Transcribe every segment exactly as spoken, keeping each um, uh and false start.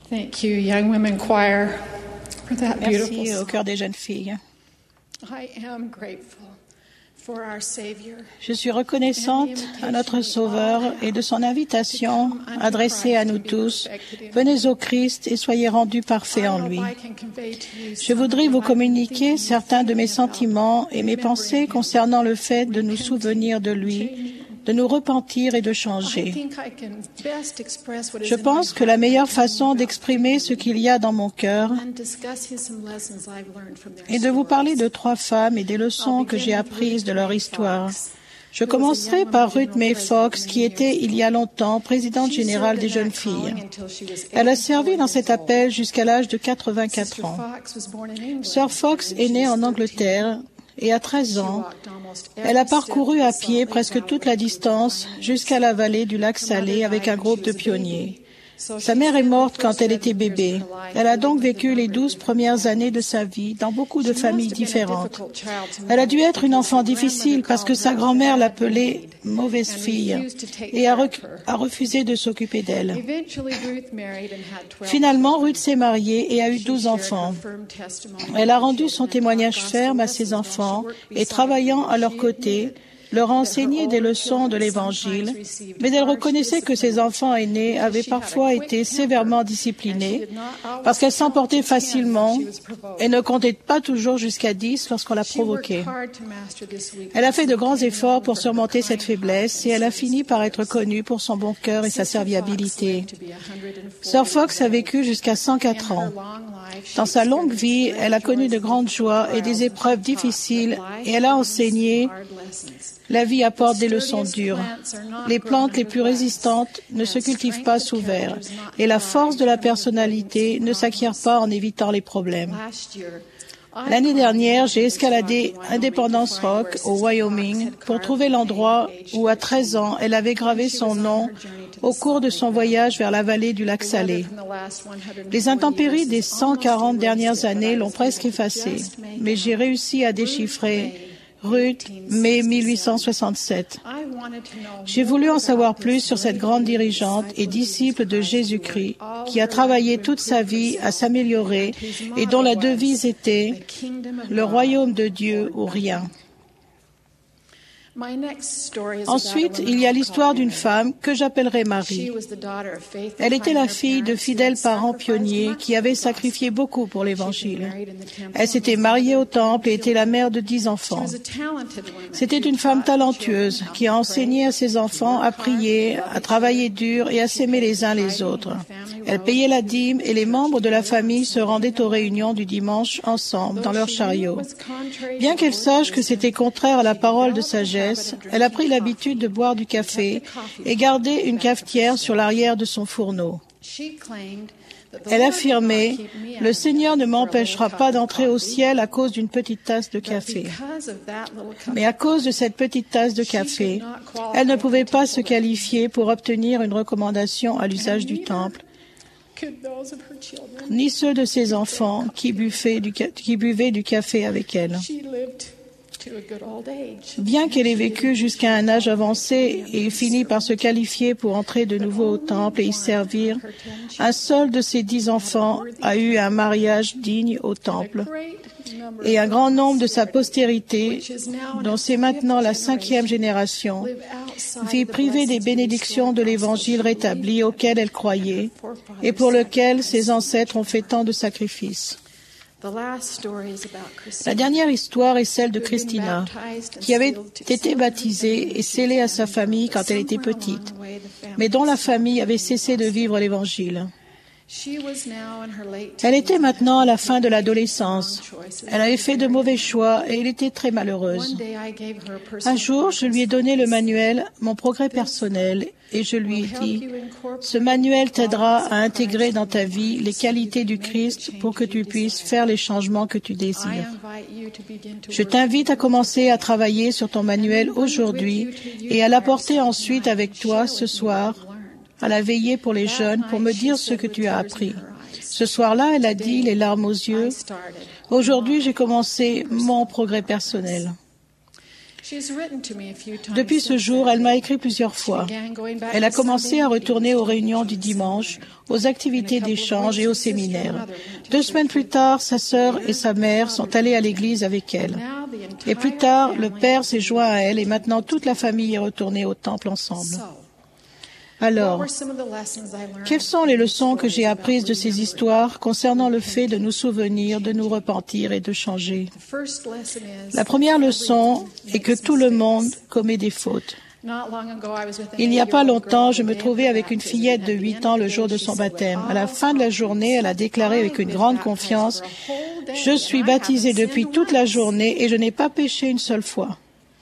Thank you, Young Women Choir, for that beautiful Merci au song. cœur des jeunes filles. I am grateful for our Savior. Je suis reconnaissante à notre Sauveur et de son invitation adressée à nous tous. Venez au Christ et soyez rendus parfaits en lui. Je voudrais vous communiquer certains de mes sentiments et mes pensées concernant le fait de nous souvenir de lui, de nous repentir et de changer. Je pense que la meilleure façon d'exprimer ce qu'il y a dans mon cœur est de vous parler de trois femmes et des leçons que j'ai apprises de leur histoire. Je commencerai par Ruth Mae Fox, qui était, il y a longtemps, présidente générale des jeunes filles. Elle a servi dans cet appel jusqu'à l'âge de quatre-vingt-quatre ans. Sœur Fox est née en Angleterre et à treize ans, elle a parcouru à pied presque toute la distance jusqu'à la vallée du lac Salé avec un groupe de pionniers. Sa mère est morte quand elle était bébé. Elle a donc vécu les douze premières années de sa vie dans beaucoup de familles différentes. Elle a dû être une enfant difficile parce que sa grand-mère l'appelait « mauvaise fille » et a, rec- a refusé de s'occuper d'elle. Finalement, Ruth s'est mariée et a eu douze enfants. Elle a rendu son témoignage ferme à ses enfants et, travaillant à leur côté, leur a enseigné des leçons de l'Évangile, mais elle reconnaissait que ses enfants aînés avaient parfois été sévèrement disciplinés parce qu'elle s'emportait facilement et ne comptait pas toujours jusqu'à dix lorsqu'on la provoquait. Elle a fait de grands efforts pour surmonter cette faiblesse et elle a fini par être connue pour son bon cœur et sa serviabilité. Sœur Fox a vécu jusqu'à cent quatre ans. Dans sa longue vie, elle a connu de grandes joies et des épreuves difficiles et elle a enseigné. La vie apporte des leçons dures. Les plantes les plus résistantes ne se cultivent pas sous verre et la force de la personnalité ne s'acquiert pas en évitant les problèmes. L'année dernière, j'ai escaladé Independence Rock au Wyoming pour trouver l'endroit où, à treize ans, elle avait gravé son nom au cours de son voyage vers la vallée du lac Salé. Les intempéries des cent quarante dernières années l'ont presque effacé, mais j'ai réussi à déchiffrer Ruth, mai mille huit cent soixante-sept. J'ai voulu en savoir plus sur cette grande dirigeante et disciple de Jésus-Christ qui a travaillé toute sa vie à s'améliorer et dont la devise était « Le royaume de Dieu ou rien ». Ensuite, il y a l'histoire d'une femme que j'appellerai Marie. Elle était la fille de fidèles parents pionniers qui avaient sacrifié beaucoup pour l'Évangile. Elle s'était mariée au temple et était la mère de dix enfants. C'était une femme talentueuse qui a enseigné à ses enfants à prier, à travailler dur et à s'aimer les uns les autres. Elle payait la dîme et les membres de la famille se rendaient aux réunions du dimanche ensemble dans leur chariot. Bien qu'elle sache que c'était contraire à la parole de sagesse, elle a pris l'habitude de boire du café et garder une cafetière sur l'arrière de son fourneau. Elle affirmait « Le Seigneur ne m'empêchera pas d'entrer au ciel à cause d'une petite tasse de café. » Mais à cause de cette petite tasse de café, elle ne pouvait pas se qualifier pour obtenir une recommandation à l'usage du temple, ni ceux de ses enfants qui buvaient du, qui buvaient du café avec elle. Bien qu'elle ait vécu jusqu'à un âge avancé et fini par se qualifier pour entrer de nouveau au temple et y servir, un seul de ses dix enfants a eu un mariage digne au temple. Et un grand nombre de sa postérité, dont c'est maintenant la cinquième génération, vit privée des bénédictions de l'Évangile rétabli auquel elle croyait et pour lequel ses ancêtres ont fait tant de sacrifices. La dernière histoire est celle de Christina, qui avait été baptisée et scellée à sa famille quand elle était petite, mais dont la famille avait cessé de vivre l'Évangile. Elle était maintenant à la fin de l'adolescence. Elle avait fait de mauvais choix et elle était très malheureuse. Un jour, je lui ai donné le manuel « Mon progrès personnel » et je lui ai dit « Ce manuel t'aidera à intégrer dans ta vie les qualités du Christ pour que tu puisses faire les changements que tu désires. Je t'invite à commencer à travailler sur ton manuel aujourd'hui et à l'apporter ensuite avec toi ce soir à la veillée pour les jeunes pour me dire ce que tu as appris. » Ce soir-là, elle a dit, les larmes aux yeux, « Aujourd'hui, j'ai commencé mon progrès personnel. » Depuis ce jour, elle m'a écrit plusieurs fois. Elle a commencé à retourner aux réunions du dimanche, aux activités d'échange et au séminaire. Deux semaines plus tard, sa sœur et sa mère sont allées à l'église avec elle. Et plus tard, le père s'est joint à elle et maintenant toute la famille est retournée au temple ensemble. Alors, quelles sont les leçons que j'ai apprises de ces histoires concernant le fait de nous souvenir, de nous repentir et de changer? La première leçon est que tout le monde commet des fautes. Il n'y a pas longtemps, je me trouvais avec une fillette de huit ans le jour de son baptême. À la fin de la journée, elle a déclaré avec une grande confiance, « Je suis baptisée depuis toute la journée et je n'ai pas péché une seule fois. »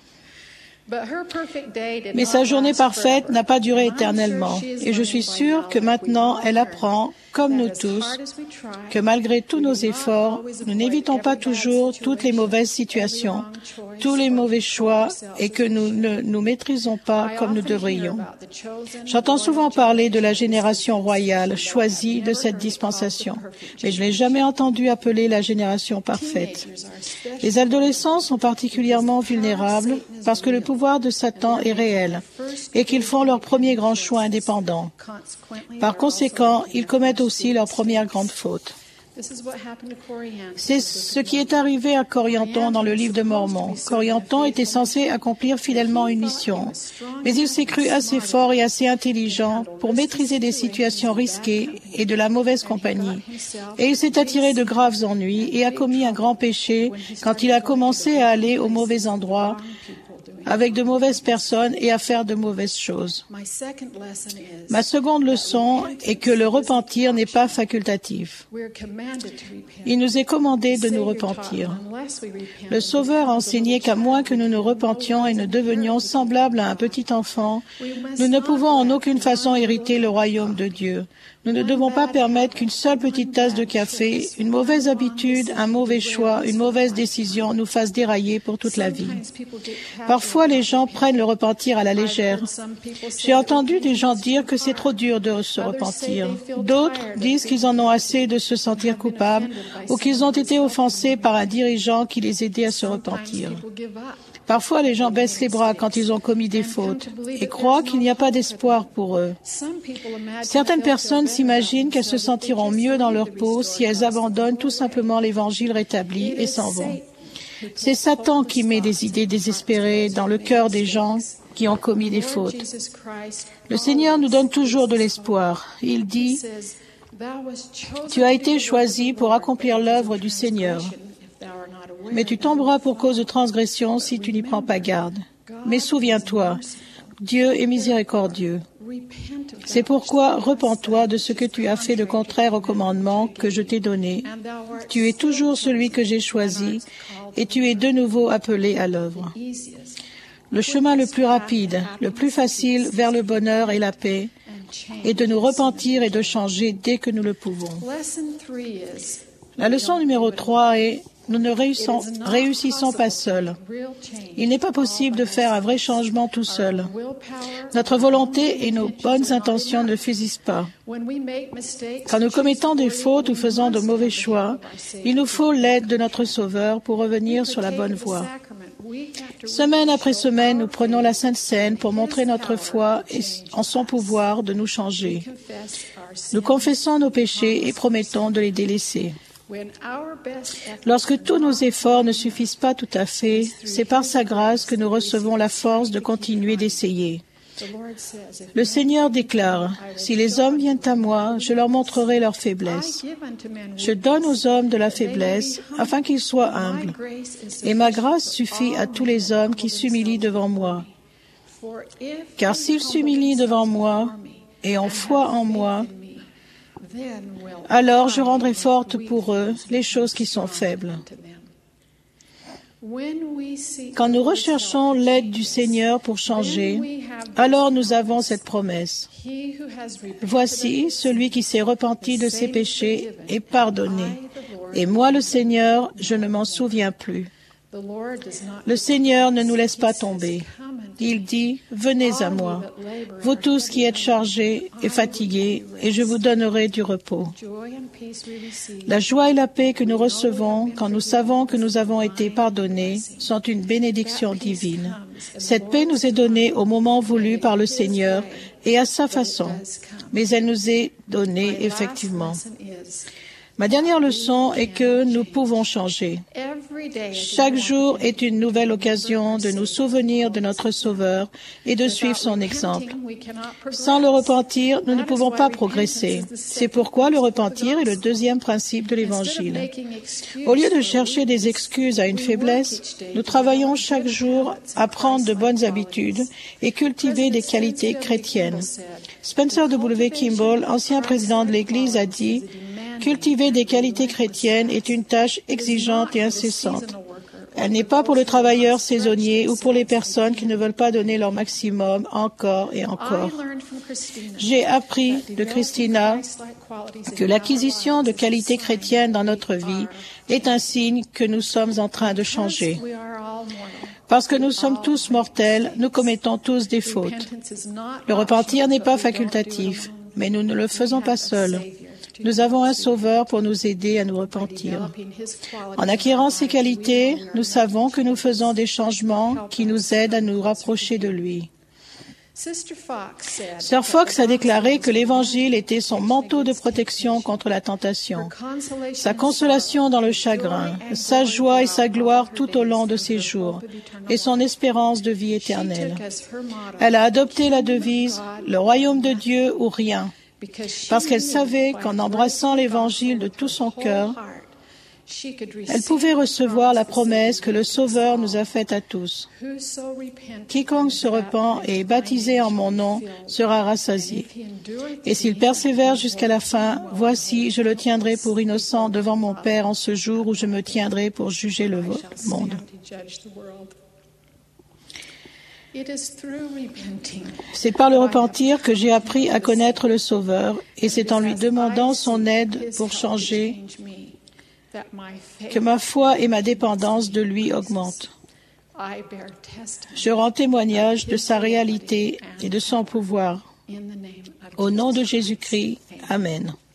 Mais sa journée parfaite n'a pas duré éternellement. Et je suis sûre que maintenant, elle apprend, comme nous tous, que malgré tous nos efforts, nous n'évitons pas toujours toutes les mauvaises situations, tous les mauvais choix et que nous ne nous maîtrisons pas comme nous devrions. J'entends souvent parler de la génération royale choisie de cette dispensation, mais je n'ai jamais entendu appeler la génération parfaite. Les adolescents sont particulièrement vulnérables parce que le pouvoir de Satan est réel et qu'ils font leur premier grand choix indépendant. Par conséquent, ils commettent aussi leur première grande faute. C'est ce qui est arrivé à Corianton dans le livre de Mormon. Corianton était censé accomplir fidèlement une mission, mais il s'est cru assez fort et assez intelligent pour maîtriser des situations risquées et de la mauvaise compagnie. Et il s'est attiré de graves ennuis et a commis un grand péché quand il a commencé à aller au mauvais endroit, avec de mauvaises personnes et à faire de mauvaises choses. Ma seconde leçon est que le repentir n'est pas facultatif. Il nous est commandé de nous repentir. Le Sauveur a enseigné qu'à moins que nous nous repentions et ne devenions semblables à un petit enfant, nous ne pouvons en aucune façon hériter le royaume de Dieu. Nous ne devons pas permettre qu'une seule petite tasse de café, une mauvaise habitude, un mauvais choix, une mauvaise décision nous fassent dérailler pour toute la vie. Parfois, les gens prennent le repentir à la légère. J'ai entendu des gens dire que c'est trop dur de se repentir. D'autres disent qu'ils en ont assez de se sentir coupables ou qu'ils ont été offensés par un dirigeant qui les aidait à se repentir. Parfois, les gens baissent les bras quand ils ont commis des fautes et croient qu'il n'y a pas d'espoir pour eux. Certaines personnes s'imaginent qu'elles se sentiront mieux dans leur peau si elles abandonnent tout simplement l'Évangile rétabli et s'en vont. C'est Satan qui met des idées désespérées dans le cœur des gens qui ont commis des fautes. Le Seigneur nous donne toujours de l'espoir. Il dit, « Tu as été choisi pour accomplir l'œuvre du Seigneur. Mais tu tomberas pour cause de transgression si tu n'y prends pas garde. Mais souviens-toi, Dieu est miséricordieux. C'est pourquoi repens-toi de ce que tu as fait de contraire au commandement que je t'ai donné. Tu es toujours celui que j'ai choisi et tu es de nouveau appelé à l'œuvre. » Le chemin le plus rapide, le plus facile vers le bonheur et la paix est de nous repentir et de changer dès que nous le pouvons. La leçon numéro trois est nous ne réussissons, réussissons pas seuls. Il n'est pas possible de faire un vrai changement tout seul. Notre volonté et nos bonnes intentions ne suffisent pas. Quand nous commettons des fautes ou faisons de mauvais choix, il nous faut l'aide de notre Sauveur pour revenir sur la bonne voie. Semaine après semaine, nous prenons la Sainte Seine pour montrer notre foi et en son pouvoir de nous changer. Nous confessons nos péchés et promettons de les délaisser. Lorsque tous nos efforts ne suffisent pas tout à fait, c'est par sa grâce que nous recevons la force de continuer d'essayer. Le Seigneur déclare, « Si les hommes viennent à moi, je leur montrerai leur faiblesse. Je donne aux hommes de la faiblesse afin qu'ils soient humbles. Et ma grâce suffit à tous les hommes qui s'humilient devant moi. Car s'ils s'humilient devant moi et ont foi en moi, alors je rendrai fortes pour eux les choses qui sont faibles. » Quand nous recherchons l'aide du Seigneur pour changer, alors nous avons cette promesse. Voici, celui qui s'est repenti de ses péchés est pardonné. Et moi, le Seigneur, je ne m'en souviens plus. Le Seigneur ne nous laisse pas tomber. Il dit, « Venez à moi, vous tous qui êtes chargés et fatigués, et je vous donnerai du repos. » La joie et la paix que nous recevons quand nous savons que nous avons été pardonnés sont une bénédiction divine. Cette paix nous est donnée au moment voulu par le Seigneur et à sa façon, mais elle nous est donnée effectivement. Ma dernière leçon est que nous pouvons changer. Chaque jour est une nouvelle occasion de nous souvenir de notre Sauveur et de suivre son exemple. Sans le repentir, nous ne pouvons pas progresser. C'est pourquoi le repentir est le deuxième principe de l'Évangile. Au lieu de chercher des excuses à une faiblesse, nous travaillons chaque jour à prendre de bonnes habitudes et cultiver des qualités chrétiennes. Spencer W. Kimball, ancien président de l'Église, a dit « Cultiver des qualités chrétiennes est une tâche exigeante et incessante. Elle n'est pas pour le travailleur saisonnier ou pour les personnes qui ne veulent pas donner leur maximum encore et encore. » J'ai appris de Christina que l'acquisition de qualités chrétiennes dans notre vie est un signe que nous sommes en train de changer. Parce que nous sommes tous mortels, nous commettons tous des fautes. Le repentir n'est pas facultatif, mais nous ne le faisons pas seuls. Nous avons un Sauveur pour nous aider à nous repentir. En acquérant ces qualités, nous savons que nous faisons des changements qui nous aident à nous rapprocher de lui. Sœur Fox a déclaré que l'Évangile était son manteau de protection contre la tentation, sa consolation dans le chagrin, sa joie et sa gloire tout au long de ses jours, et son espérance de vie éternelle. Elle a adopté la devise « Le royaume de Dieu ou rien », parce qu'elle savait qu'en embrassant l'Évangile de tout son cœur, elle pouvait recevoir la promesse que le Sauveur nous a faite à tous. Quiconque se repent et est baptisé en mon nom sera rassasié. Et s'il persévère jusqu'à la fin, voici, je le tiendrai pour innocent devant mon Père en ce jour où je me tiendrai pour juger le monde. C'est par le repentir que j'ai appris à connaître le Sauveur, et c'est en lui demandant son aide pour changer que ma foi et ma dépendance de lui augmentent. Je rends témoignage de sa réalité et de son pouvoir. Au nom de Jésus-Christ, Amen.